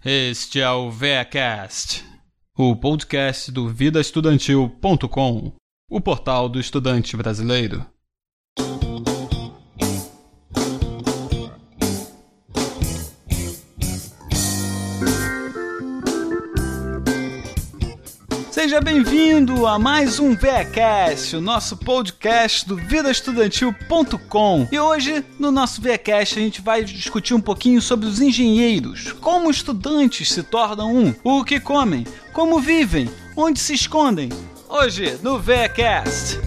Este é o VEAcast, o podcast do vidaestudantil.com, o portal do estudante brasileiro. Seja bem-vindo a mais um VEAcast, o nosso podcast do vidaestudantil.com. E hoje, no nosso VEAcast, a gente vai discutir um pouquinho sobre os engenheiros, como estudantes se tornam um, o que comem, como vivem, onde se escondem. Hoje, no VEAcast.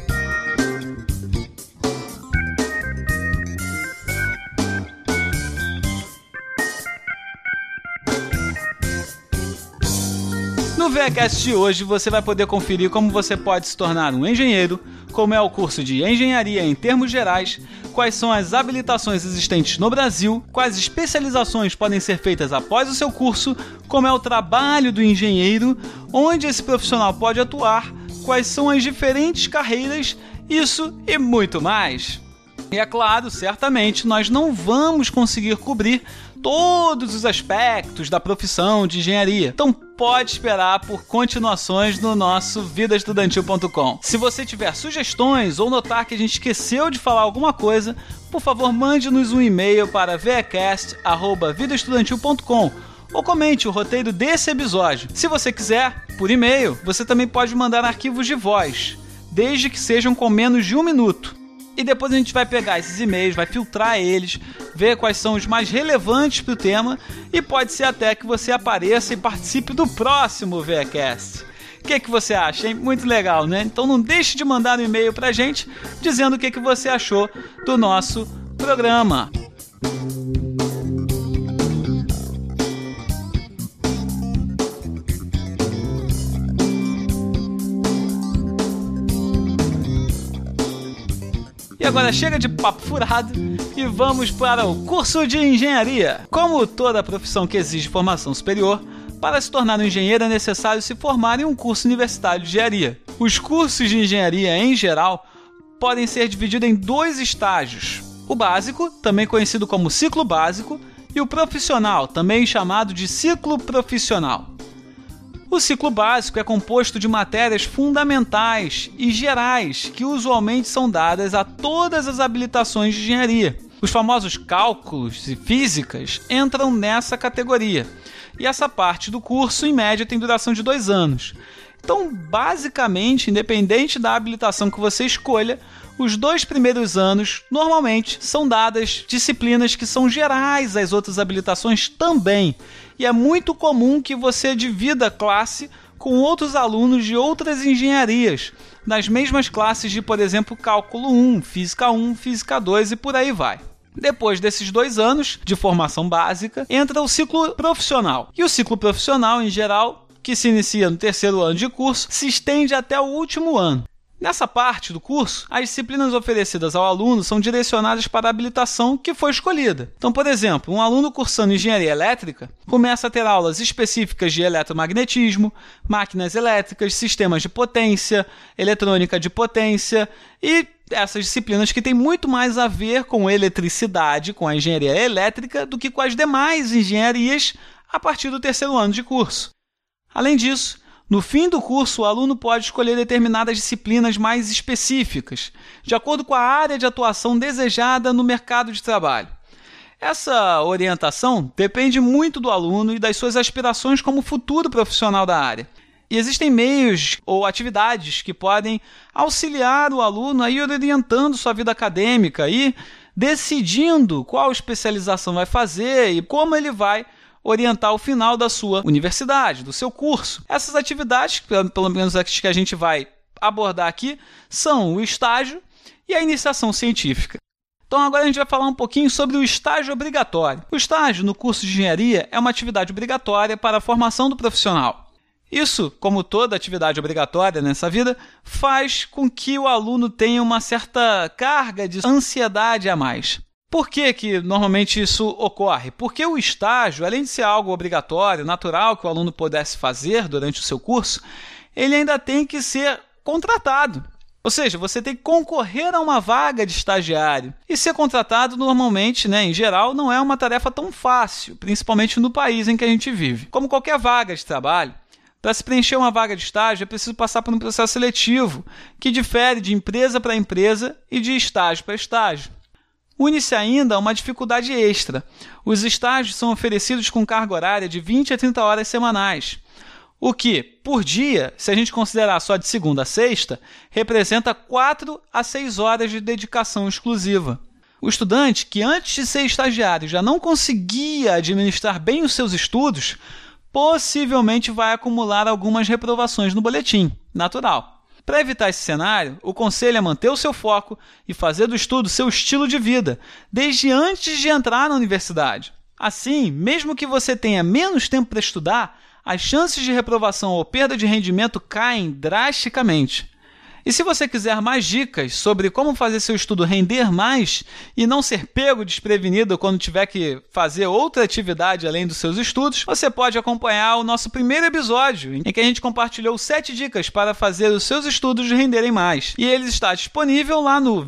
No VEAcast de hoje, você vai poder conferir como você pode se tornar um engenheiro, como é o curso de engenharia em termos gerais, quais são as habilitações existentes no Brasil, quais especializações podem ser feitas após o seu curso, como é o trabalho do engenheiro, onde esse profissional pode atuar, quais são as diferentes carreiras, isso e muito mais. E é claro, certamente, nós não vamos conseguir cobrir todos os aspectos da profissão de engenharia. Então pode esperar por continuações no nosso vidaestudantil.com. Se você tiver sugestões ou notar que a gente esqueceu de falar alguma coisa, por favor, mande-nos um e-mail para veacast@vidaestudantil.com ou comente o roteiro desse episódio. Se você quiser, por e-mail, você também pode mandar arquivos de voz, desde que sejam com menos de 1 minuto. E depois a gente vai pegar esses e-mails, vai filtrar eles, ver quais são os mais relevantes para o tema e pode ser até que você apareça e participe do próximo VEAcast. O que você acha, hein? Muito legal, né? Então não deixe de mandar um e-mail para a gente dizendo o que você achou do nosso programa. E agora chega de papo furado e vamos para o curso de engenharia. Como toda profissão que exige formação superior, para se tornar um engenheiro é necessário se formar em um curso universitário de engenharia. Os cursos de engenharia, em geral, podem ser divididos em 2 estágios. O básico, também conhecido como ciclo básico, e o profissional, também chamado de ciclo profissional. O ciclo básico é composto de matérias fundamentais e gerais que usualmente são dadas a todas as habilitações de engenharia. Os famosos cálculos e físicas entram nessa categoria. E essa parte do curso, em média, tem duração de 2 anos. Então, basicamente, independente da habilitação que você escolha, os 2 primeiros anos, normalmente, são dadas disciplinas que são gerais às outras habilitações também. E é muito comum que você divida a classe com outros alunos de outras engenharias, nas mesmas classes de, por exemplo, Cálculo 1, Física 1, Física 2 e por aí vai. Depois desses 2 anos de formação básica, entra o ciclo profissional. E o ciclo profissional, em geral, que se inicia no 3º ano de curso, se estende até o último ano. Nessa parte do curso, as disciplinas oferecidas ao aluno são direcionadas para a habilitação que foi escolhida. Então, por exemplo, um aluno cursando engenharia elétrica começa a ter aulas específicas de eletromagnetismo, máquinas elétricas, sistemas de potência, eletrônica de potência e essas disciplinas que têm muito mais a ver com eletricidade, com a engenharia elétrica, do que com as demais engenharias a partir do 3º ano de curso. Além disso, no fim do curso, o aluno pode escolher determinadas disciplinas mais específicas, de acordo com a área de atuação desejada no mercado de trabalho. Essa orientação depende muito do aluno e das suas aspirações como futuro profissional da área. E existem meios ou atividades que podem auxiliar o aluno a ir orientando sua vida acadêmica e decidindo qual especialização vai fazer e como ele vai orientar o final da sua universidade, do seu curso. Essas atividades, pelo menos as que a gente vai abordar aqui, são o estágio e a iniciação científica. Então agora a gente vai falar um pouquinho sobre o estágio obrigatório. O estágio no curso de engenharia é uma atividade obrigatória para a formação do profissional. Isso, como toda atividade obrigatória nessa vida, faz com que o aluno tenha uma certa carga de ansiedade a mais. Por que normalmente isso ocorre? Porque o estágio, além de ser algo obrigatório, natural que o aluno pudesse fazer durante o seu curso, ele ainda tem que ser contratado. Ou seja, você tem que concorrer a uma vaga de estagiário. E ser contratado normalmente, em geral, não é uma tarefa tão fácil, principalmente no país em que a gente vive. Como qualquer vaga de trabalho, para se preencher uma vaga de estágio é preciso passar por um processo seletivo, que difere de empresa para empresa e de estágio para estágio. Une-se ainda uma dificuldade extra. Os estágios são oferecidos com carga horária de 20 a 30 horas semanais. O que, por dia, se a gente considerar só de segunda a sexta, representa 4 a 6 horas de dedicação exclusiva. O estudante que antes de ser estagiário já não conseguia administrar bem os seus estudos, possivelmente vai acumular algumas reprovações no boletim, natural. Para evitar esse cenário, o conselho é manter o seu foco e fazer do estudo seu estilo de vida, desde antes de entrar na universidade. Assim, mesmo que você tenha menos tempo para estudar, as chances de reprovação ou perda de rendimento caem drasticamente. E se você quiser mais dicas sobre como fazer seu estudo render mais e não ser pego desprevenido quando tiver que fazer outra atividade além dos seus estudos, você pode acompanhar o nosso primeiro episódio, em que a gente compartilhou 7 dicas para fazer os seus estudos renderem mais. E ele está disponível lá no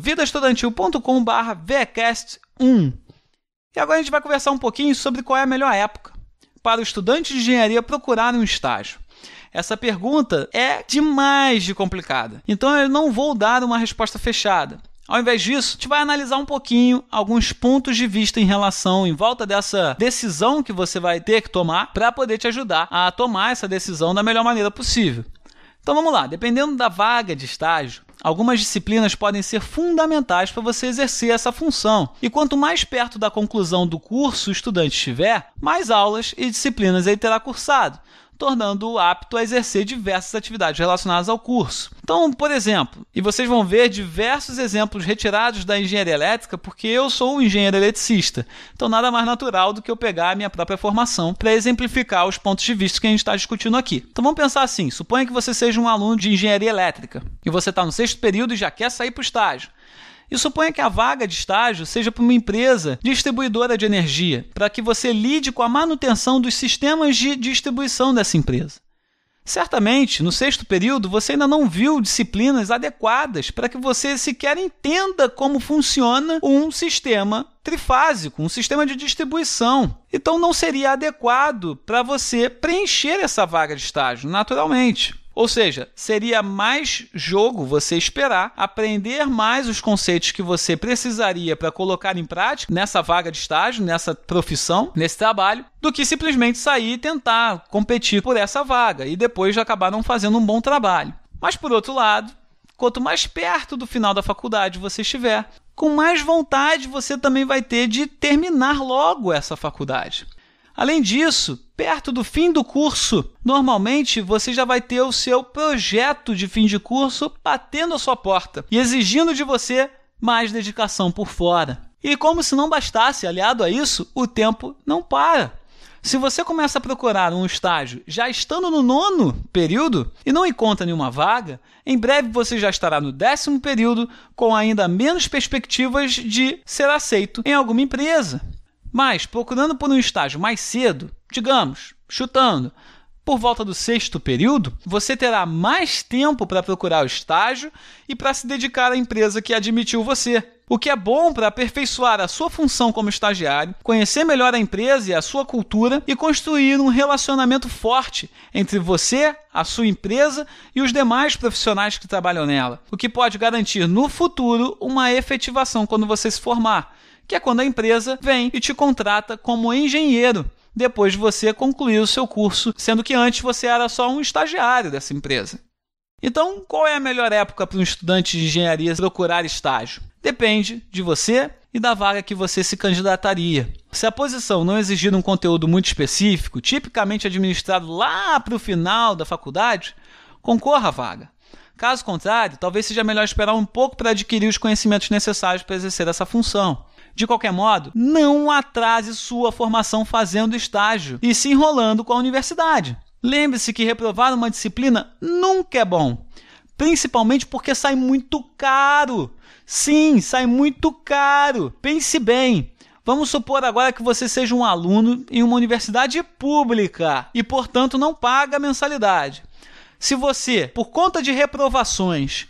vidaestudantil.com/vcast1. E agora a gente vai conversar um pouquinho sobre qual é a melhor época para o estudante de engenharia procurar um estágio. Essa pergunta é demais de complicada, então eu não vou dar uma resposta fechada. Ao invés disso, a gente vai analisar um pouquinho alguns pontos de vista em volta dessa decisão que você vai ter que tomar para poder te ajudar a tomar essa decisão da melhor maneira possível. Então vamos lá, dependendo da vaga de estágio, algumas disciplinas podem ser fundamentais para você exercer essa função. E quanto mais perto da conclusão do curso o estudante estiver, mais aulas e disciplinas ele terá cursado, tornando-o apto a exercer diversas atividades relacionadas ao curso. Então, por exemplo, e vocês vão ver diversos exemplos retirados da engenharia elétrica, porque eu sou um engenheiro eletricista, então nada mais natural do que eu pegar a minha própria formação para exemplificar os pontos de vista que a gente está discutindo aqui. Então vamos pensar assim, suponha que você seja um aluno de engenharia elétrica, e você está no 6º período e já quer sair para o estágio. E suponha que a vaga de estágio seja para uma empresa distribuidora de energia, para que você lide com a manutenção dos sistemas de distribuição dessa empresa. Certamente, no 6º período, você ainda não viu disciplinas adequadas para que você sequer entenda como funciona um sistema trifásico, um sistema de distribuição. Então, não seria adequado para você preencher essa vaga de estágio, naturalmente. Ou seja, seria mais jogo você esperar, aprender mais os conceitos que você precisaria para colocar em prática nessa vaga de estágio, nessa profissão, nesse trabalho, do que simplesmente sair e tentar competir por essa vaga e depois acabar não fazendo um bom trabalho. Mas, por outro lado, quanto mais perto do final da faculdade você estiver, com mais vontade você também vai ter de terminar logo essa faculdade. Além disso, perto do fim do curso, normalmente você já vai ter o seu projeto de fim de curso batendo a sua porta e exigindo de você mais dedicação por fora. E como se não bastasse, aliado a isso, o tempo não para. Se você começa a procurar um estágio já estando no 9º período e não encontra nenhuma vaga, em breve você já estará no 10º período com ainda menos perspectivas de ser aceito em alguma empresa. Mas, procurando por um estágio mais cedo, digamos, chutando, por volta do 6º período, você terá mais tempo para procurar o estágio e para se dedicar à empresa que admitiu você. O que é bom para aperfeiçoar a sua função como estagiário, conhecer melhor a empresa e a sua cultura e construir um relacionamento forte entre você, a sua empresa e os demais profissionais que trabalham nela, o que pode garantir no futuro uma efetivação quando você se formar, que é quando a empresa vem e te contrata como engenheiro, depois de você concluir o seu curso, sendo que antes você era só um estagiário dessa empresa. Então, qual é a melhor época para um estudante de engenharia procurar estágio? Depende de você e da vaga que você se candidataria. Se a posição não exigir um conteúdo muito específico, tipicamente administrado lá para o final da faculdade, concorra à vaga. Caso contrário, talvez seja melhor esperar um pouco para adquirir os conhecimentos necessários para exercer essa função. De qualquer modo, não atrase sua formação fazendo estágio e se enrolando com a universidade. Lembre-se que reprovar uma disciplina nunca é bom, principalmente porque sai muito caro. Sim, sai muito caro. Pense bem. Vamos supor agora que você seja um aluno em uma universidade pública e, portanto, não paga mensalidade. Se você, por conta de reprovações,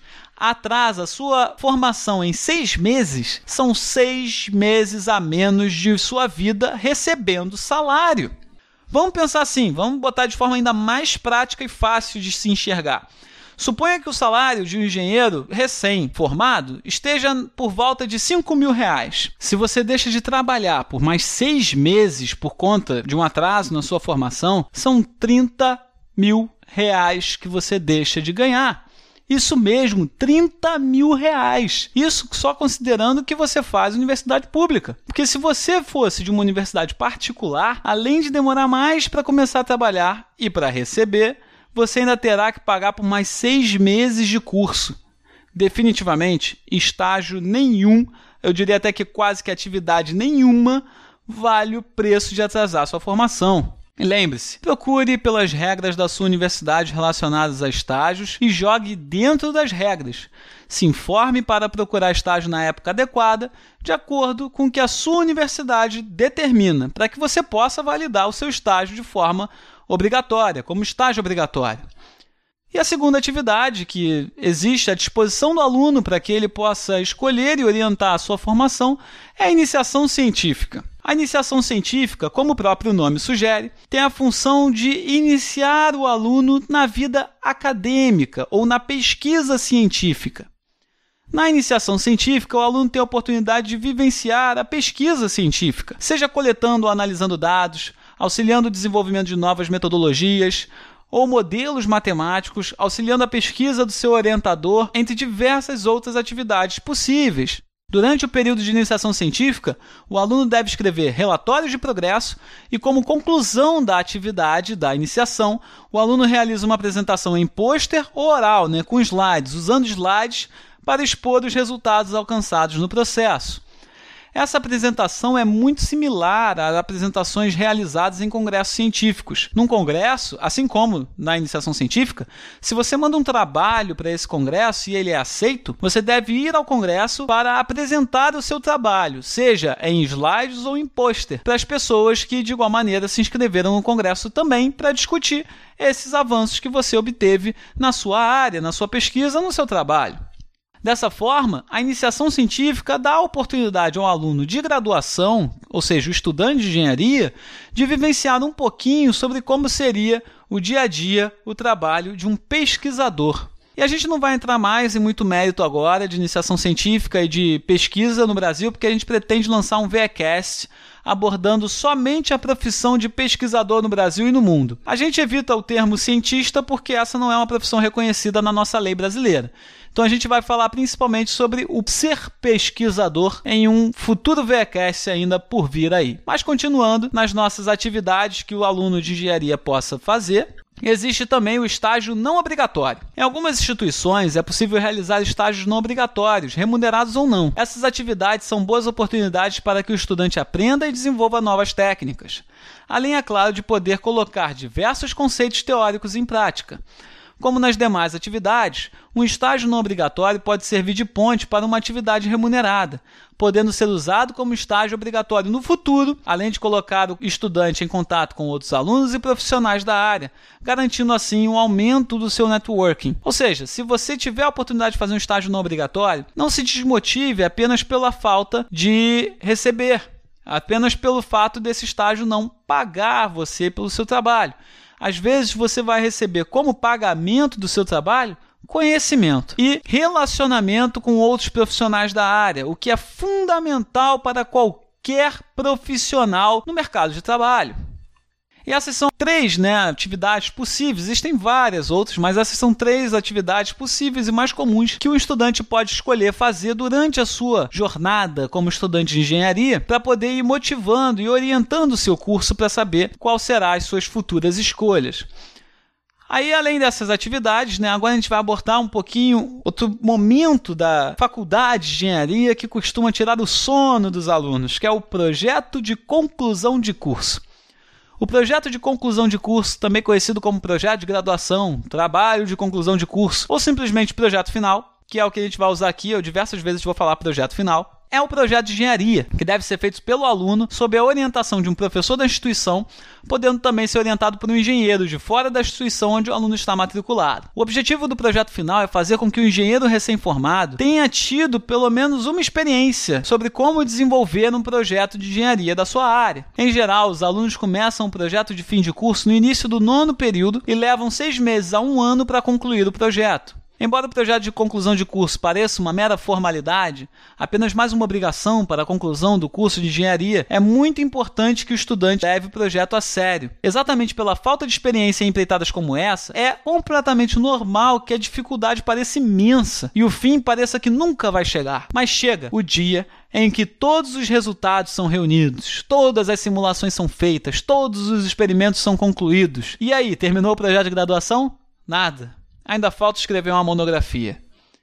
atrasa a sua formação em 6 meses, são 6 meses a menos de sua vida recebendo salário. Vamos pensar assim, vamos botar de forma ainda mais prática e fácil de se enxergar. Suponha que o salário de um engenheiro recém-formado esteja por volta de R$5.000. Se você deixa de trabalhar por mais 6 meses por conta de um atraso na sua formação, são R$30.000 que você deixa de ganhar. Isso mesmo, R$30.000. Isso só considerando que você faz universidade pública. Porque se você fosse de uma universidade particular, além de demorar mais para começar a trabalhar e para receber, você ainda terá que pagar por mais 6 meses de curso. Definitivamente, estágio nenhum, eu diria até que quase que atividade nenhuma, vale o preço de atrasar sua formação. E lembre-se, procure pelas regras da sua universidade relacionadas a estágios e jogue dentro das regras. Se informe para procurar estágio na época adequada, de acordo com o que a sua universidade determina, para que você possa validar o seu estágio de forma obrigatória, como estágio obrigatório. E a segunda atividade que existe à disposição do aluno para que ele possa escolher e orientar a sua formação é a iniciação científica. A iniciação científica, como o próprio nome sugere, tem a função de iniciar o aluno na vida acadêmica ou na pesquisa científica. Na iniciação científica, o aluno tem a oportunidade de vivenciar a pesquisa científica, seja coletando ou analisando dados, auxiliando o desenvolvimento de novas metodologias ou modelos matemáticos, auxiliando a pesquisa do seu orientador, entre diversas outras atividades possíveis. Durante o período de iniciação científica, o aluno deve escrever relatórios de progresso e, como conclusão da atividade da iniciação, o aluno realiza uma apresentação em pôster ou oral, com slides, usando slides para expor os resultados alcançados no processo. Essa apresentação é muito similar às apresentações realizadas em congressos científicos. Num congresso, assim como na iniciação científica, se você manda um trabalho para esse congresso e ele é aceito, você deve ir ao congresso para apresentar o seu trabalho, seja em slides ou em pôster, para as pessoas que de igual maneira se inscreveram no congresso também para discutir esses avanços que você obteve na sua área, na sua pesquisa, no seu trabalho. Dessa forma, a iniciação científica dá a oportunidade ao aluno de graduação, ou seja, o estudante de engenharia, de vivenciar um pouquinho sobre como seria o dia a dia, o trabalho de um pesquisador. E a gente não vai entrar mais em muito mérito agora de iniciação científica e de pesquisa no Brasil, porque a gente pretende lançar um VEcast abordando somente a profissão de pesquisador no Brasil e no mundo. A gente evita o termo cientista porque essa não é uma profissão reconhecida na nossa lei brasileira. Então a gente vai falar principalmente sobre o ser pesquisador em um futuro VEcast ainda por vir aí. Mas continuando nas nossas atividades que o aluno de engenharia possa fazer, existe também o estágio não obrigatório. Em algumas instituições é possível realizar estágios não obrigatórios, remunerados ou não. Essas atividades são boas oportunidades para que o estudante aprenda e desenvolva novas técnicas. Além, é claro, de poder colocar diversos conceitos teóricos em prática. Como nas demais atividades, um estágio não obrigatório pode servir de ponte para uma atividade remunerada, podendo ser usado como estágio obrigatório no futuro, além de colocar o estudante em contato com outros alunos e profissionais da área, garantindo assim um aumento do seu networking. Ou seja, se você tiver a oportunidade de fazer um estágio não obrigatório, não se desmotive apenas pela falta de receber, apenas pelo fato desse estágio não pagar você pelo seu trabalho. Às vezes você vai receber como pagamento do seu trabalho conhecimento e relacionamento com outros profissionais da área, o que é fundamental para qualquer profissional no mercado de trabalho. E essas são 3 atividades possíveis, existem várias outras, mas essas são 3 atividades possíveis e mais comuns que o estudante pode escolher fazer durante a sua jornada como estudante de engenharia para poder ir motivando e orientando o seu curso para saber qual será as suas futuras escolhas. Aí, além dessas atividades, agora a gente vai abordar um pouquinho outro momento da faculdade de engenharia que costuma tirar o sono dos alunos, que é o projeto de conclusão de curso. O projeto de conclusão de curso, também conhecido como projeto de graduação, trabalho de conclusão de curso ou simplesmente projeto final, que é o que a gente vai usar aqui, eu diversas vezes vou falar projeto final, é o projeto de engenharia, que deve ser feito pelo aluno sob a orientação de um professor da instituição, podendo também ser orientado por um engenheiro de fora da instituição onde o aluno está matriculado. O objetivo do projeto final é fazer com que o engenheiro recém-formado tenha tido pelo menos uma experiência sobre como desenvolver um projeto de engenharia da sua área. Em geral, os alunos começam um projeto de fim de curso no início do 9º período e levam 6 meses a 1 ano para concluir o projeto. Embora o projeto de conclusão de curso pareça uma mera formalidade, apenas mais uma obrigação para a conclusão do curso de engenharia, é muito importante que o estudante leve o projeto a sério. Exatamente pela falta de experiência em empreitadas como essa, é completamente normal que a dificuldade pareça imensa e o fim pareça que nunca vai chegar. Mas chega o dia em que todos os resultados são reunidos, todas as simulações são feitas, todos os experimentos são concluídos. E aí, terminou o projeto de graduação? Nada. Ainda falta escrever uma monografia.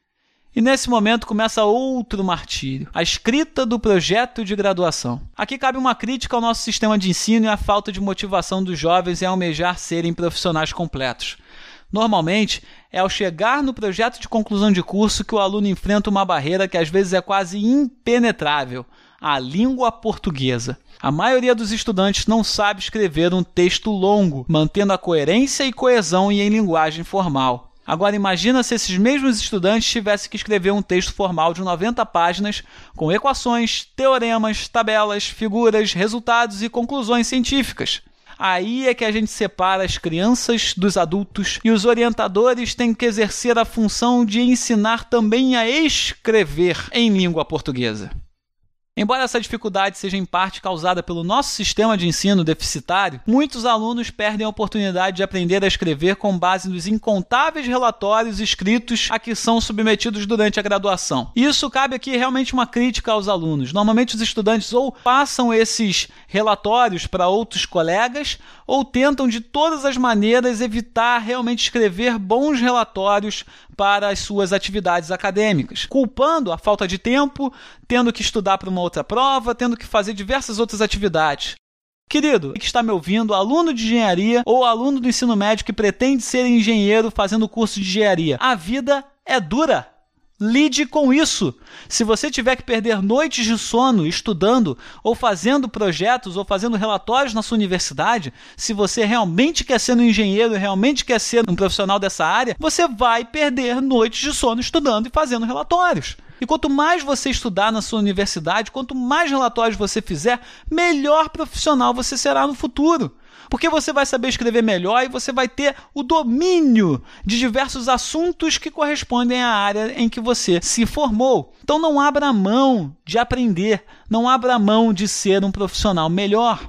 E nesse momento começa outro martírio, a escrita do projeto de graduação. Aqui cabe uma crítica ao nosso sistema de ensino e à falta de motivação dos jovens em almejar serem profissionais completos. Normalmente, é ao chegar no projeto de conclusão de curso que o aluno enfrenta uma barreira que às vezes é quase impenetrável, a língua portuguesa. A maioria dos estudantes não sabe escrever um texto longo, mantendo a coerência e coesão e em linguagem formal. Agora imagina se esses mesmos estudantes tivessem que escrever um texto formal de 90 páginas com equações, teoremas, tabelas, figuras, resultados e conclusões científicas. Aí é que a gente separa as crianças dos adultos e os orientadores têm que exercer a função de ensinar também a escrever em língua portuguesa. Embora essa dificuldade seja em parte causada pelo nosso sistema de ensino deficitário, muitos alunos perdem a oportunidade de aprender a escrever com base nos incontáveis relatórios escritos a que são submetidos durante a graduação. Isso cabe aqui realmente uma crítica aos alunos. Normalmente os estudantes ou passam esses relatórios para outros colegas ou tentam de todas as maneiras evitar realmente escrever bons relatórios para as suas atividades acadêmicas, culpando a falta de tempo, tendo que estudar para uma outra prova, tendo que fazer diversas outras atividades. Querido, que está me ouvindo, aluno de engenharia ou aluno do ensino médio que pretende ser engenheiro fazendo o curso de engenharia, a vida é dura. Lide com isso. Se você tiver que perder noites de sono estudando ou fazendo projetos ou fazendo relatórios na sua universidade, se você realmente quer ser um engenheiro, realmente quer ser um profissional dessa área, você vai perder noites de sono estudando e fazendo relatórios. E quanto mais você estudar na sua universidade, quanto mais relatórios você fizer, melhor profissional você será no futuro. Porque você vai saber escrever melhor e você vai ter o domínio de diversos assuntos que correspondem à área em que você se formou. Então não abra mão de aprender, não abra mão de ser um profissional melhor.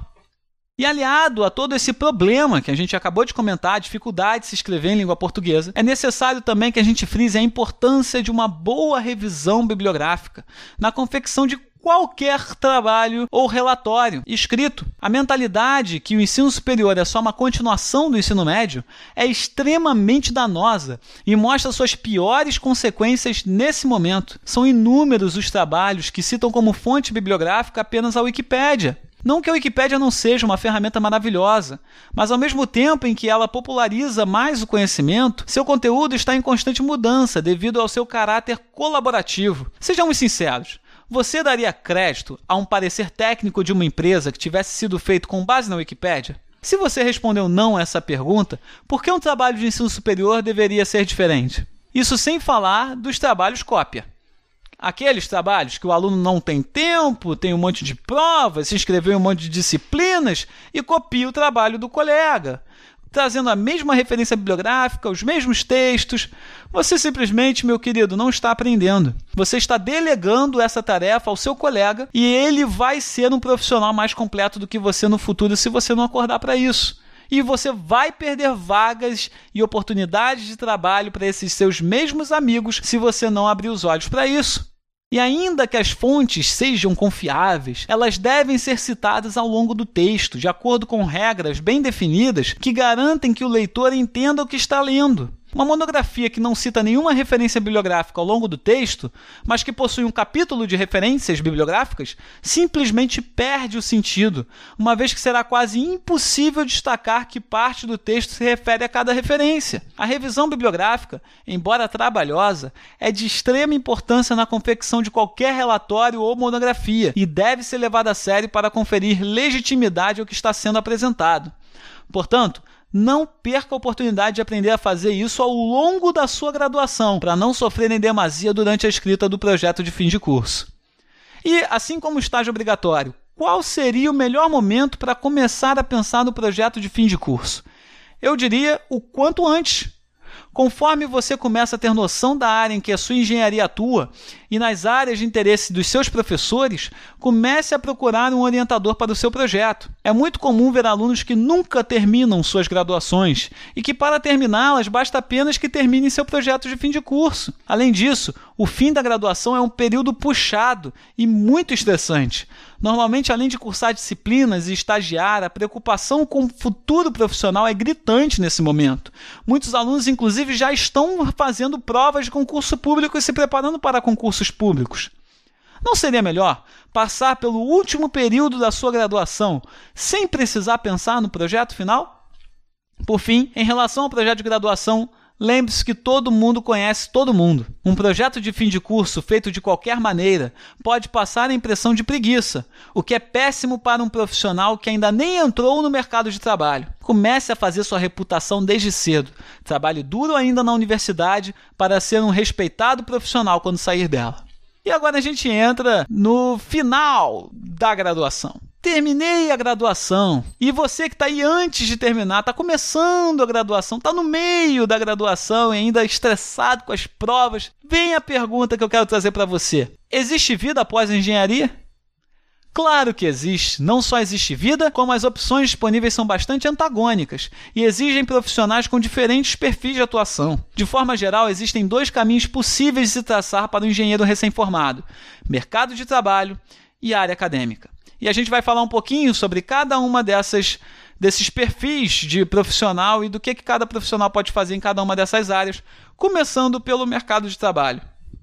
E aliado a todo esse problema que a gente acabou de comentar, a dificuldade de se escrever em língua portuguesa, é necessário também que a gente frise a importância de uma boa revisão bibliográfica na confecção de qualquer trabalho ou relatório escrito. A mentalidade que o ensino superior é só uma continuação do ensino médio é extremamente danosa e mostra suas piores consequências nesse momento. São inúmeros os trabalhos que citam como fonte bibliográfica apenas a Wikipédia. Não que a Wikipédia não seja uma ferramenta maravilhosa, mas ao mesmo tempo em que ela populariza mais o conhecimento, seu conteúdo está em constante mudança devido ao seu caráter colaborativo. Sejamos sinceros. Você daria crédito a um parecer técnico de uma empresa que tivesse sido feito com base na Wikipédia? Se você respondeu não a essa pergunta, por que um trabalho de ensino superior deveria ser diferente? Isso sem falar dos trabalhos cópia. Aqueles trabalhos que o aluno não tem tempo, tem um monte de provas, se inscreveu em um monte de disciplinas e copia o trabalho do colega, trazendo a mesma referência bibliográfica, os mesmos textos. Você simplesmente, meu querido, não está aprendendo. Você está delegando essa tarefa ao seu colega e ele vai ser um profissional mais completo do que você no futuro se você não acordar para isso. E você vai perder vagas e oportunidades de trabalho para esses seus mesmos amigos se você não abrir os olhos para isso. E ainda que as fontes sejam confiáveis, elas devem ser citadas ao longo do texto, de acordo com regras bem definidas que garantem que o leitor entenda o que está lendo. Uma monografia que não cita nenhuma referência bibliográfica ao longo do texto, mas que possui um capítulo de referências bibliográficas, simplesmente perde o sentido, uma vez que será quase impossível destacar que parte do texto se refere a cada referência. A revisão bibliográfica, embora trabalhosa, é de extrema importância na confecção de qualquer relatório ou monografia e deve ser levada a sério para conferir legitimidade ao que está sendo apresentado. Portanto, não perca a oportunidade de aprender a fazer isso ao longo da sua graduação, para não sofrer em demasia durante a escrita do projeto de fim de curso. E, assim como o estágio obrigatório, qual seria o melhor momento para começar a pensar no projeto de fim de curso? Eu diria o quanto antes. Conforme você começa a ter noção da área em que a sua engenharia atua e nas áreas de interesse dos seus professores, comece a procurar um orientador para o seu projeto. É muito comum ver alunos que nunca terminam suas graduações e que, para terminá-las, basta apenas que terminem seu projeto de fim de curso. Além disso, o fim da graduação é um período puxado e muito estressante. Normalmente, além de cursar disciplinas e estagiar, a preocupação com o futuro profissional é gritante nesse momento. Muitos alunos, inclusive, já estão fazendo provas de concurso público e se preparando para concursos públicos. Não seria melhor passar pelo último período da sua graduação sem precisar pensar no projeto final? Por fim, em relação ao projeto de graduação, lembre-se que todo mundo conhece todo mundo. Um projeto de fim de curso feito de qualquer maneira pode passar a impressão de preguiça, o que é péssimo para um profissional que ainda nem entrou no mercado de trabalho. Comece a fazer sua reputação desde cedo. Trabalhe duro ainda na universidade para ser um respeitado profissional quando sair dela. E agora a gente entra no final da graduação. Terminei a graduação. E você que está aí antes de terminar, está começando a graduação, está no meio da graduação e ainda estressado com as provas, vem a pergunta que eu quero trazer para você. Existe vida após a engenharia? Claro que existe. Não só existe vida, como as opções disponíveis são bastante antagônicas e exigem profissionais com diferentes perfis de atuação. De forma geral, existem 2 caminhos possíveis de se traçar para o engenheiro recém-formado: mercado de trabalho e área acadêmica. E a gente vai falar um pouquinho sobre cada uma desses perfis de profissional e do que cada profissional pode fazer em cada uma dessas áreas, começando pelo mercado de trabalho.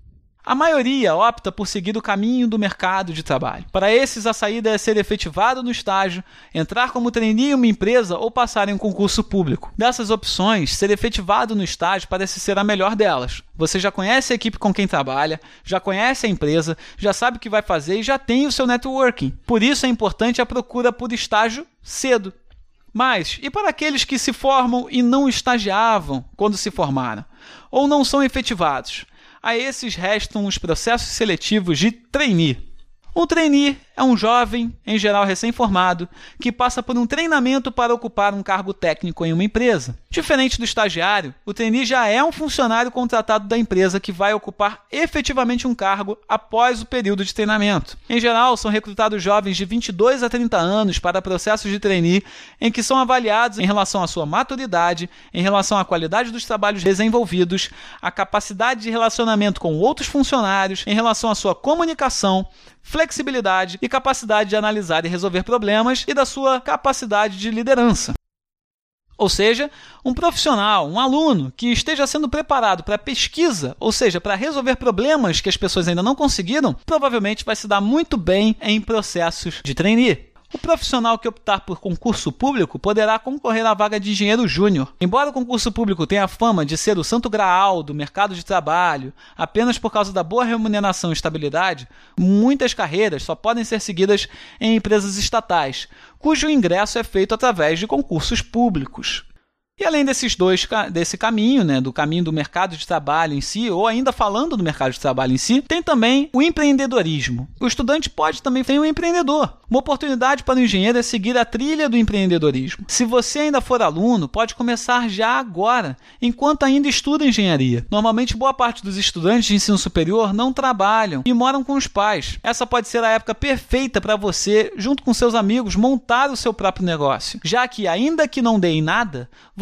A maioria opta por seguir o caminho do mercado de trabalho. Para esses, a saída é ser efetivado no estágio, entrar como trainee em uma empresa ou passar em um concurso público. Dessas opções, ser efetivado no estágio parece ser a melhor delas. Você já conhece a equipe com quem trabalha, já conhece a empresa, já sabe o que vai fazer e já tem o seu networking. Por isso é importante a procura por estágio cedo. Mas, e para aqueles que se formam e não estagiavam quando se formaram? Ou não são efetivados? A esses restam os processos seletivos de trainee. Um trainee é um jovem, em geral recém-formado, que passa por um treinamento para ocupar um cargo técnico em uma empresa. Diferente do estagiário, o trainee já é um funcionário contratado da empresa que vai ocupar efetivamente um cargo após o período de treinamento. Em geral, são recrutados jovens de 22 a 30 anos para processos de trainee em que são avaliados em relação à sua maturidade, em relação à qualidade dos trabalhos desenvolvidos, a capacidade de relacionamento com outros funcionários, em relação à sua comunicação, flexibilidade e capacidade de analisar e resolver problemas e da sua capacidade de liderança. Ou seja, um profissional, um aluno que esteja sendo preparado para pesquisa, ou seja, para resolver problemas que as pessoas ainda não conseguiram, provavelmente vai se dar muito bem em processos de trainee. O profissional que optar por concurso público poderá concorrer à vaga de engenheiro júnior. Embora o concurso público tenha a fama de ser o santo graal do mercado de trabalho, apenas por causa da boa remuneração e estabilidade, muitas carreiras só podem ser seguidas em empresas estatais, cujo ingresso é feito através de concursos públicos. E além desse caminho, do caminho do mercado de trabalho em si, ou ainda falando do mercado de trabalho em si, tem também o empreendedorismo. O estudante pode também ser um empreendedor. Uma oportunidade para o engenheiro é seguir a trilha do empreendedorismo. Se você ainda for aluno, pode começar já agora, enquanto ainda estuda engenharia. Normalmente, boa parte dos estudantes de ensino superior não trabalham e moram com os pais. Essa pode ser a época perfeita para você, junto com seus amigos, montar o seu próprio negócio. Já que, ainda que não dê em nada,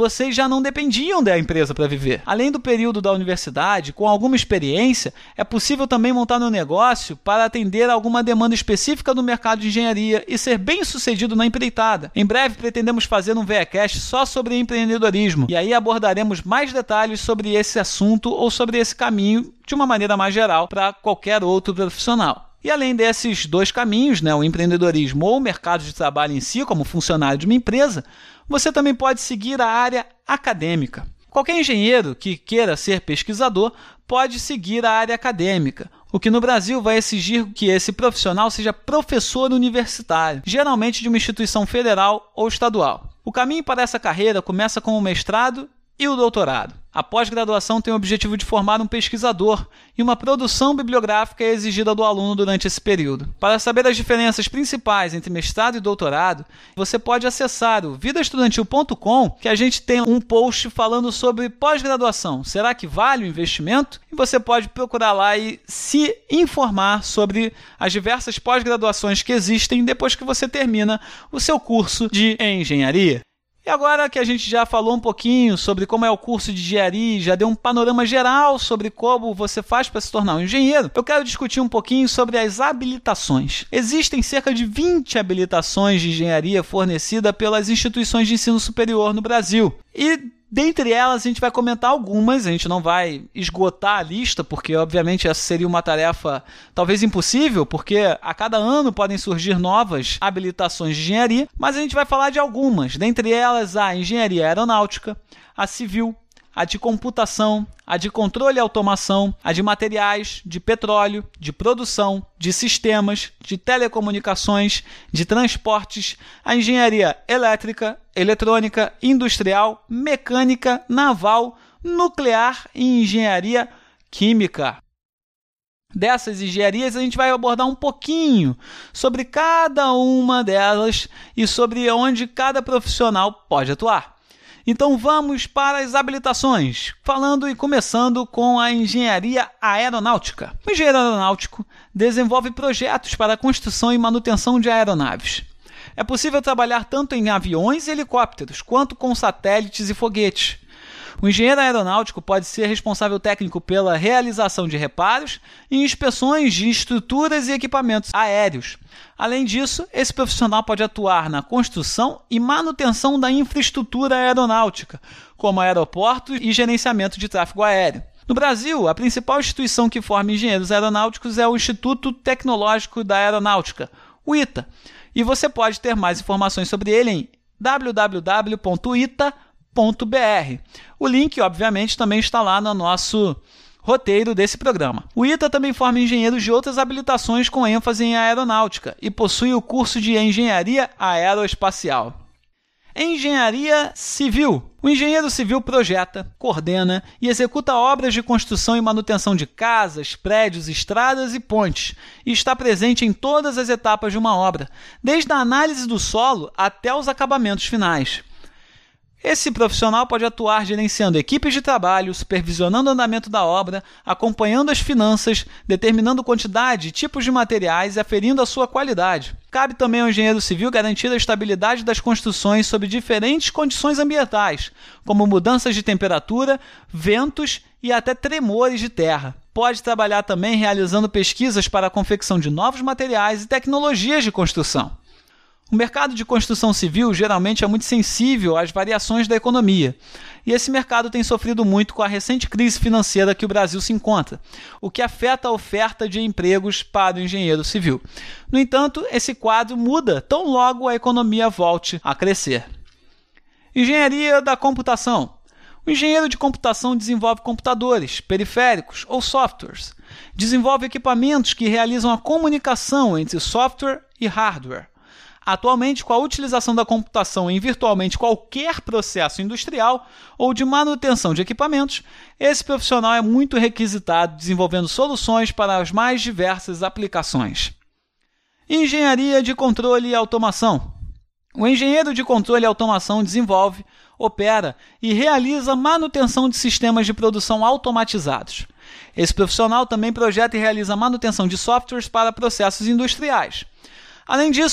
vocês já não dependiam da empresa para viver. Além do período da universidade, com alguma experiência, é possível também montar um negócio para atender a alguma demanda específica do mercado de engenharia e ser bem sucedido na empreitada. Em breve pretendemos fazer um VEAcast só sobre empreendedorismo, e aí abordaremos mais detalhes sobre esse assunto ou sobre esse caminho de uma maneira mais geral para qualquer outro profissional. E além desses dois caminhos, o empreendedorismo ou o mercado de trabalho em si, como funcionário de uma empresa, você também pode seguir a área acadêmica. Qualquer engenheiro que queira ser pesquisador pode seguir a área acadêmica, o que no Brasil vai exigir que esse profissional seja professor universitário, geralmente de uma instituição federal ou estadual. O caminho para essa carreira começa com o mestrado e o doutorado. A pós-graduação tem o objetivo de formar um pesquisador e uma produção bibliográfica é exigida do aluno durante esse período. Para saber as diferenças principais entre mestrado e doutorado, você pode acessar o vidaestudantil.com, que a gente tem um post falando sobre pós-graduação. Será que vale o investimento? E você pode procurar lá e se informar sobre as diversas pós-graduações que existem depois que você termina o seu curso de engenharia. E agora que a gente já falou um pouquinho sobre como é o curso de engenharia, já deu um panorama geral sobre como você faz para se tornar um engenheiro, eu quero discutir um pouquinho sobre as habilitações. Existem cerca de 20 habilitações de engenharia fornecidas pelas instituições de ensino superior no Brasil. E dentre elas, a gente vai comentar algumas, a gente não vai esgotar a lista, porque obviamente essa seria uma tarefa talvez impossível, porque a cada ano podem surgir novas habilitações de engenharia, mas a gente vai falar de algumas, dentre elas a engenharia aeronáutica, a civil, a de computação, a de controle e automação, a de materiais, de petróleo, de produção, de sistemas, de telecomunicações, de transportes, a engenharia elétrica, eletrônica, industrial, mecânica, naval, nuclear e engenharia química. Dessas engenharias, a gente vai abordar um pouquinho sobre cada uma delas e sobre onde cada profissional pode atuar. Então vamos para as habilitações, falando e começando com a engenharia aeronáutica. O engenheiro aeronáutico desenvolve projetos para a construção e manutenção de aeronaves. É possível trabalhar tanto em aviões e helicópteros, quanto com satélites e foguetes. O engenheiro aeronáutico pode ser responsável técnico pela realização de reparos e inspeções de estruturas e equipamentos aéreos. Além disso, esse profissional pode atuar na construção e manutenção da infraestrutura aeronáutica, como aeroportos e gerenciamento de tráfego aéreo. No Brasil, a principal instituição que forma engenheiros aeronáuticos é o Instituto Tecnológico da Aeronáutica, o ITA, e você pode ter mais informações sobre ele em www.ita.br. O link, obviamente, também está lá no nosso roteiro desse programa. O ITA também forma engenheiros de outras habilitações com ênfase em aeronáutica e possui o curso de Engenharia Aeroespacial. Engenharia Civil. O engenheiro civil projeta, coordena e executa obras de construção e manutenção de casas, prédios, estradas e pontes, e está presente em todas as etapas de uma obra, desde a análise do solo até os acabamentos finais. Esse profissional pode atuar gerenciando equipes de trabalho, supervisionando o andamento da obra, acompanhando as finanças, determinando quantidade e tipos de materiais e aferindo a sua qualidade. Cabe também ao engenheiro civil garantir a estabilidade das construções sob diferentes condições ambientais, como mudanças de temperatura, ventos e até tremores de terra. Pode trabalhar também realizando pesquisas para a confecção de novos materiais e tecnologias de construção. O mercado de construção civil geralmente é muito sensível às variações da economia, e esse mercado tem sofrido muito com a recente crise financeira que o Brasil se encontra, o que afeta a oferta de empregos para o engenheiro civil. No entanto, esse quadro muda tão logo a economia volte a crescer. Engenharia da computação. O engenheiro de computação desenvolve computadores, periféricos ou softwares. Desenvolve equipamentos que realizam a comunicação entre software e hardware. Atualmente, com a utilização da computação em virtualmente qualquer processo industrial ou de manutenção de equipamentos, esse profissional é muito requisitado, desenvolvendo soluções para as mais diversas aplicações. Engenharia de controle e automação. O engenheiro de controle e automação desenvolve, opera e realiza manutenção de sistemas de produção automatizados. Esse profissional também projeta e realiza manutenção de softwares para processos industriais. Além disso,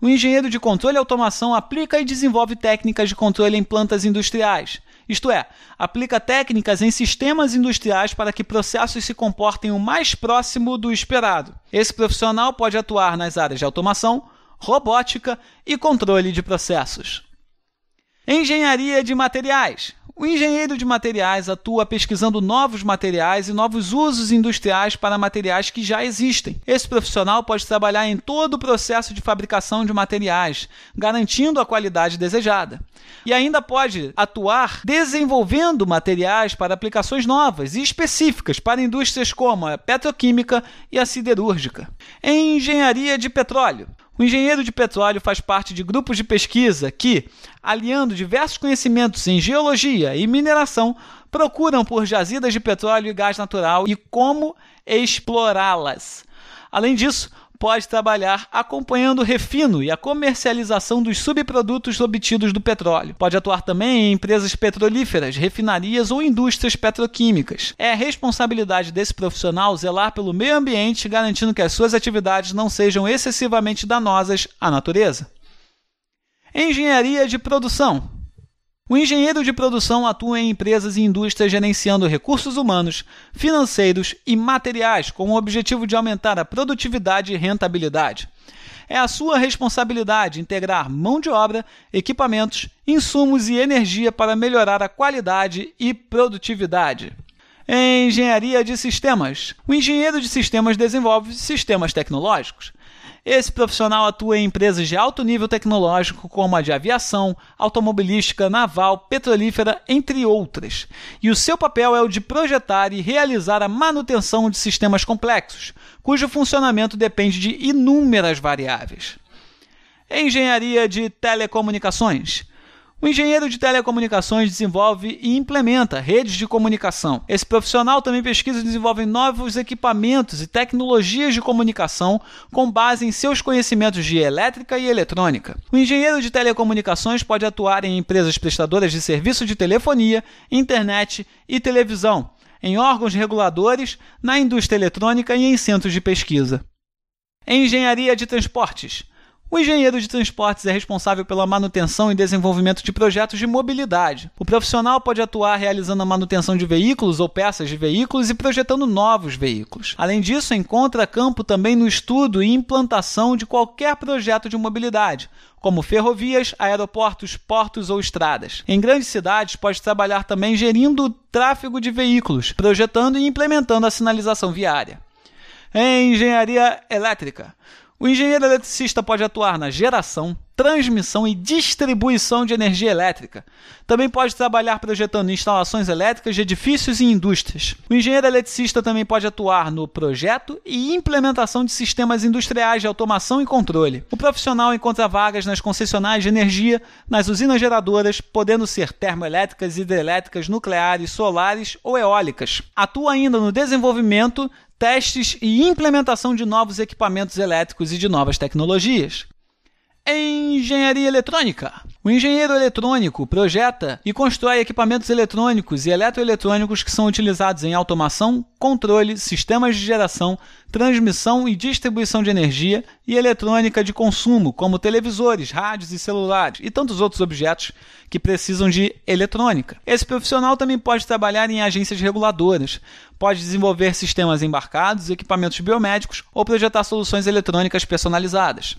O engenheiro de controle e automação aplica e desenvolve técnicas de controle em plantas industriais. Isto é, aplica técnicas em sistemas industriais para que processos se comportem o mais próximo do esperado. Esse profissional pode atuar nas áreas de automação, robótica e controle de processos. Engenharia de materiais. O engenheiro de materiais atua pesquisando novos materiais e novos usos industriais para materiais que já existem. Esse profissional pode trabalhar em todo o processo de fabricação de materiais, garantindo a qualidade desejada. E ainda pode atuar desenvolvendo materiais para aplicações novas e específicas para indústrias como a petroquímica e a siderúrgica. Engenharia de petróleo. O engenheiro de petróleo faz parte de grupos de pesquisa que, aliando diversos conhecimentos em geologia e mineração, procuram por jazidas de petróleo e gás natural e como explorá-las. Além disso, pode trabalhar acompanhando o refino e a comercialização dos subprodutos obtidos do petróleo. Pode atuar também em empresas petrolíferas, refinarias ou indústrias petroquímicas. É responsabilidade desse profissional zelar pelo meio ambiente, garantindo que as suas atividades não sejam excessivamente danosas à natureza. Engenharia de produção. O engenheiro de produção atua em empresas e indústrias gerenciando recursos humanos, financeiros e materiais com o objetivo de aumentar a produtividade e rentabilidade. É a sua responsabilidade integrar mão de obra, equipamentos, insumos e energia para melhorar a qualidade e produtividade. Engenharia de sistemas. O engenheiro de sistemas desenvolve sistemas tecnológicos. Esse profissional atua em empresas de alto nível tecnológico, como a de aviação, automobilística, naval, petrolífera, entre outras. E o seu papel é o de projetar e realizar a manutenção de sistemas complexos, cujo funcionamento depende de inúmeras variáveis. Engenharia de telecomunicações. O engenheiro de telecomunicações desenvolve e implementa redes de comunicação. Esse profissional também pesquisa e desenvolve novos equipamentos e tecnologias de comunicação com base em seus conhecimentos de elétrica e eletrônica. O engenheiro de telecomunicações pode atuar em empresas prestadoras de serviço de telefonia, internet e televisão, em órgãos reguladores, na indústria eletrônica e em centros de pesquisa. Engenharia de transportes. O engenheiro de transportes é responsável pela manutenção e desenvolvimento de projetos de mobilidade. O profissional pode atuar realizando a manutenção de veículos ou peças de veículos e projetando novos veículos. Além disso, encontra campo também no estudo e implantação de qualquer projeto de mobilidade, como ferrovias, aeroportos, portos ou estradas. Em grandes cidades, pode trabalhar também gerindo o tráfego de veículos, projetando e implementando a sinalização viária. Engenharia elétrica. O engenheiro eletricista pode atuar na geração, transmissão e distribuição de energia elétrica. Também pode trabalhar projetando instalações elétricas de edifícios e indústrias. O engenheiro eletricista também pode atuar no projeto e implementação de sistemas industriais de automação e controle. O profissional encontra vagas nas concessionárias de energia, nas usinas geradoras, podendo ser termoelétricas, hidrelétricas, nucleares, solares ou eólicas. Atua ainda no desenvolvimento, testes e implementação de novos equipamentos elétricos e de novas tecnologias. Engenharia eletrônica. O engenheiro eletrônico projeta e constrói equipamentos eletrônicos e eletroeletrônicos que são utilizados em automação, controle, sistemas de geração, transmissão e distribuição de energia e eletrônica de consumo, como televisores, rádios e celulares, e tantos outros objetos que precisam de eletrônica. Esse profissional também pode trabalhar em agências reguladoras, pode desenvolver sistemas embarcados, equipamentos biomédicos ou projetar soluções eletrônicas personalizadas.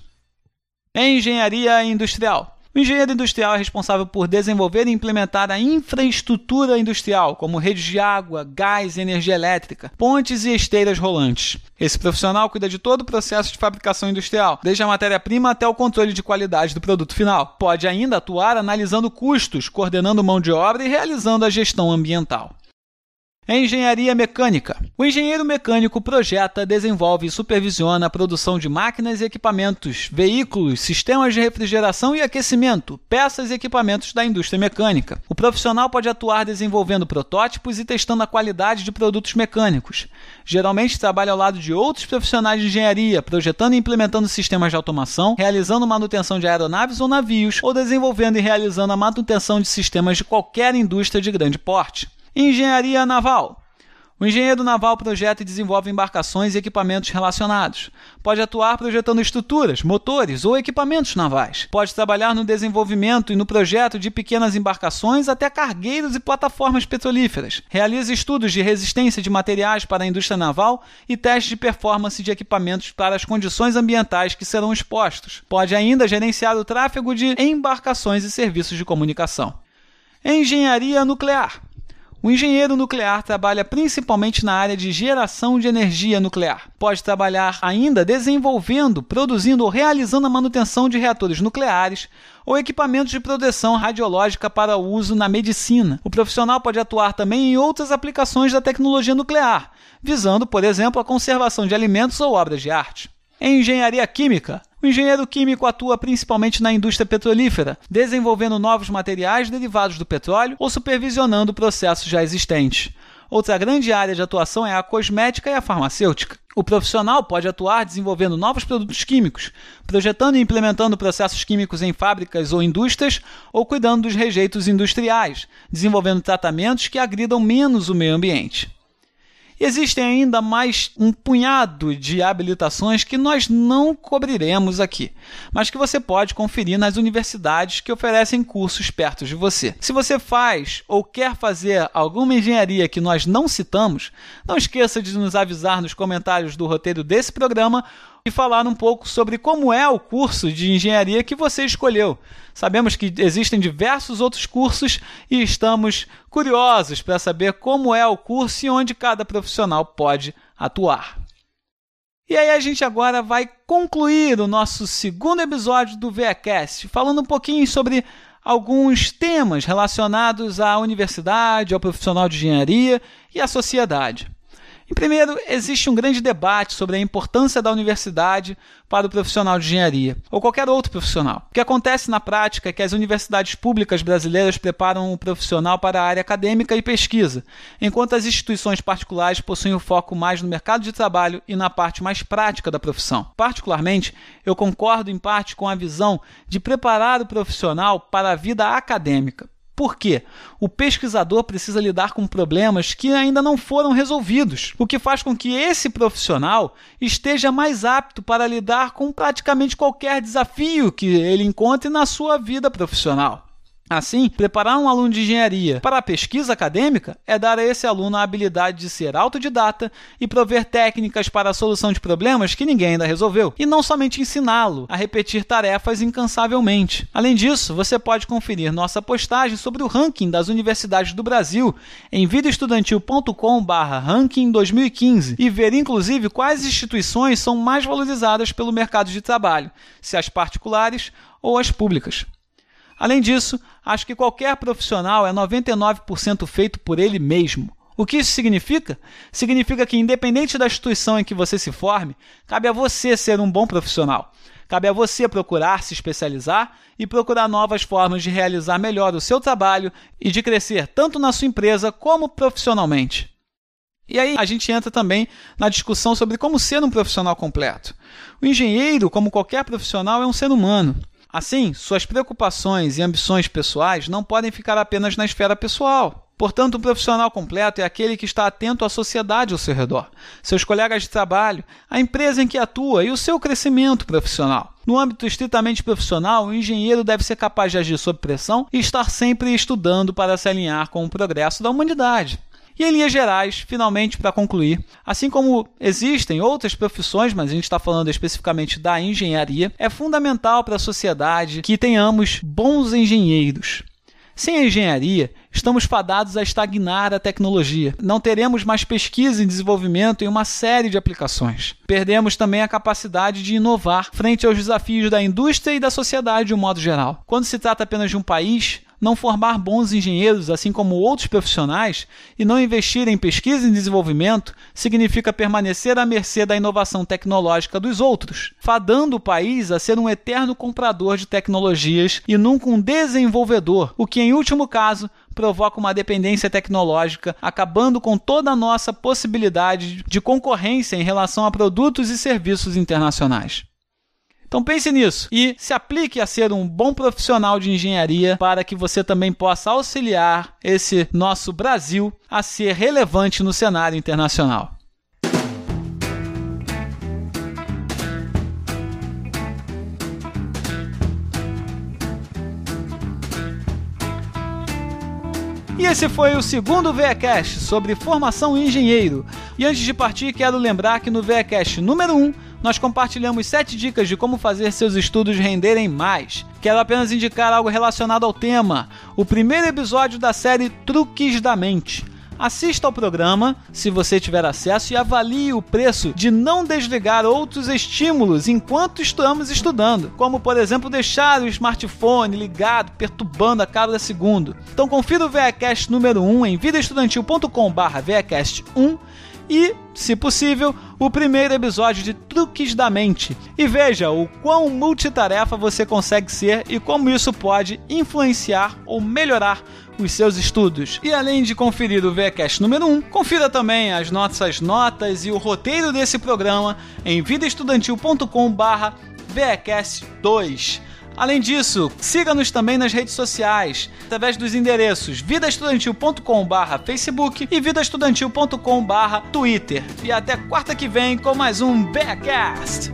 Engenharia industrial. O engenheiro industrial é responsável por desenvolver e implementar a infraestrutura industrial, como redes de água, gás e energia elétrica, pontes e esteiras rolantes. Esse profissional cuida de todo o processo de fabricação industrial, desde a matéria-prima até o controle de qualidade do produto final. Pode ainda atuar analisando custos, coordenando mão de obra e realizando a gestão ambiental. Engenharia mecânica. O engenheiro mecânico projeta, desenvolve e supervisiona a produção de máquinas e equipamentos, veículos, sistemas de refrigeração e aquecimento, peças e equipamentos da indústria mecânica. O profissional pode atuar desenvolvendo protótipos e testando a qualidade de produtos mecânicos. Geralmente trabalha ao lado de outros profissionais de engenharia, projetando e implementando sistemas de automação, realizando manutenção de aeronaves ou navios, ou desenvolvendo e realizando a manutenção de sistemas de qualquer indústria de grande porte. Engenharia naval. O engenheiro naval projeta e desenvolve embarcações e equipamentos relacionados. Pode atuar projetando estruturas, motores ou equipamentos navais. Pode trabalhar no desenvolvimento e no projeto de pequenas embarcações até cargueiros e plataformas petrolíferas. Realiza estudos de resistência de materiais para a indústria naval e testes de performance de equipamentos para as condições ambientais que serão expostos. Pode ainda gerenciar o tráfego de embarcações e serviços de comunicação. Engenharia nuclear. O engenheiro nuclear trabalha principalmente na área de geração de energia nuclear. Pode trabalhar ainda desenvolvendo, produzindo ou realizando a manutenção de reatores nucleares ou equipamentos de proteção radiológica para uso na medicina. O profissional pode atuar também em outras aplicações da tecnologia nuclear, visando, por exemplo, a conservação de alimentos ou obras de arte. Em engenharia química, o engenheiro químico atua principalmente na indústria petrolífera, desenvolvendo novos materiais derivados do petróleo ou supervisionando processos já existentes. Outra grande área de atuação é a cosmética e a farmacêutica. O profissional pode atuar desenvolvendo novos produtos químicos, projetando e implementando processos químicos em fábricas ou indústrias, ou cuidando dos rejeitos industriais, desenvolvendo tratamentos que agridam menos o meio ambiente. Existem ainda mais um punhado de habilitações que nós não cobriremos aqui, mas que você pode conferir nas universidades que oferecem cursos perto de você. Se você faz ou quer fazer alguma engenharia que nós não citamos, não esqueça de nos avisar nos comentários do roteiro desse programa e falar um pouco sobre como é o curso de engenharia que você escolheu. Sabemos que existem diversos outros cursos e estamos curiosos para saber como é o curso e onde cada profissional pode atuar. E aí a gente agora vai concluir o nosso segundo episódio do VECast, falando um pouquinho sobre alguns temas relacionados à universidade, ao profissional de engenharia e à sociedade. Primeiro, existe um grande debate sobre a importância da universidade para o profissional de engenharia, ou qualquer outro profissional. O que acontece na prática é que as universidades públicas brasileiras preparam o profissional para a área acadêmica e pesquisa, enquanto as instituições particulares possuem o foco mais no mercado de trabalho e na parte mais prática da profissão. Particularmente, eu concordo em parte com a visão de preparar o profissional para a vida acadêmica. Por quê? O pesquisador precisa lidar com problemas que ainda não foram resolvidos, o que faz com que esse profissional esteja mais apto para lidar com praticamente qualquer desafio que ele encontre na sua vida profissional. Assim, preparar um aluno de engenharia para a pesquisa acadêmica é dar a esse aluno a habilidade de ser autodidata e prover técnicas para a solução de problemas que ninguém ainda resolveu, e não somente ensiná-lo a repetir tarefas incansavelmente. Além disso, você pode conferir nossa postagem sobre o ranking das universidades do Brasil em vidaestudantil.com/ranking 2015 e ver inclusive quais instituições são mais valorizadas pelo mercado de trabalho, se as particulares ou as públicas. Além disso, acho que qualquer profissional é 99% feito por ele mesmo. O que isso significa? Significa que, independente da instituição em que você se forme, cabe a você ser um bom profissional. Cabe a você procurar se especializar e procurar novas formas de realizar melhor o seu trabalho e de crescer tanto na sua empresa como profissionalmente. E aí a gente entra também na discussão sobre como ser um profissional completo. O engenheiro, como qualquer profissional, é um ser humano. Assim, suas preocupações e ambições pessoais não podem ficar apenas na esfera pessoal. Portanto, um profissional completo é aquele que está atento à sociedade ao seu redor, seus colegas de trabalho, a empresa em que atua e o seu crescimento profissional. No âmbito estritamente profissional, o engenheiro deve ser capaz de agir sob pressão e estar sempre estudando para se alinhar com o progresso da humanidade. E em linhas gerais, finalmente para concluir, assim como existem outras profissões, mas a gente está falando especificamente da engenharia, é fundamental para a sociedade que tenhamos bons engenheiros. Sem a engenharia, estamos fadados a estagnar a tecnologia. Não teremos mais pesquisa e desenvolvimento em uma série de aplicações. Perdemos também a capacidade de inovar frente aos desafios da indústria e da sociedade de um modo geral. Quando se trata apenas de um país, não formar bons engenheiros, assim como outros profissionais, e não investir em pesquisa e desenvolvimento, significa permanecer à mercê da inovação tecnológica dos outros, fadando o país a ser um eterno comprador de tecnologias e nunca um desenvolvedor, o que, em último caso, provoca uma dependência tecnológica, acabando com toda a nossa possibilidade de concorrência em relação a produtos e serviços internacionais. Então pense nisso e se aplique a ser um bom profissional de engenharia para que você também possa auxiliar esse nosso Brasil a ser relevante no cenário internacional. E esse foi o segundo VECast sobre formação em engenheiro. E antes de partir, quero lembrar que no VECast número 1, nós compartilhamos 7 dicas de como fazer seus estudos renderem mais. Quero apenas indicar algo relacionado ao tema, o primeiro episódio da série Truques da Mente. Assista ao programa, se você tiver acesso, e avalie o preço de não desligar outros estímulos enquanto estamos estudando, como, por exemplo, deixar o smartphone ligado, perturbando a cada segundo. Então confira o VECast número 1 em vidaestudantil.com/VECast1 e, se possível, o primeiro episódio de Truques da Mente. E veja o quão multitarefa você consegue ser e como isso pode influenciar ou melhorar os seus estudos. E além de conferir o VECast número 1, confira também as nossas notas e o roteiro desse programa em vidaestudantil.com/VECast2. Além disso, siga-nos também nas redes sociais, através dos endereços vidaestudantil.com/Facebook e vidaestudantil.com/Twitter. E até quarta que vem com mais um VECast!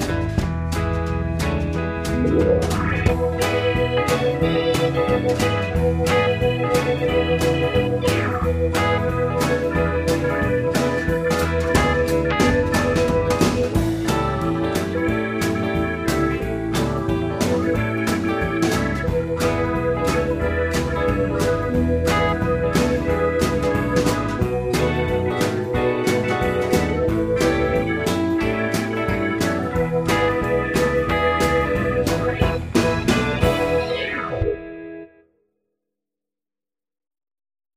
Thank you.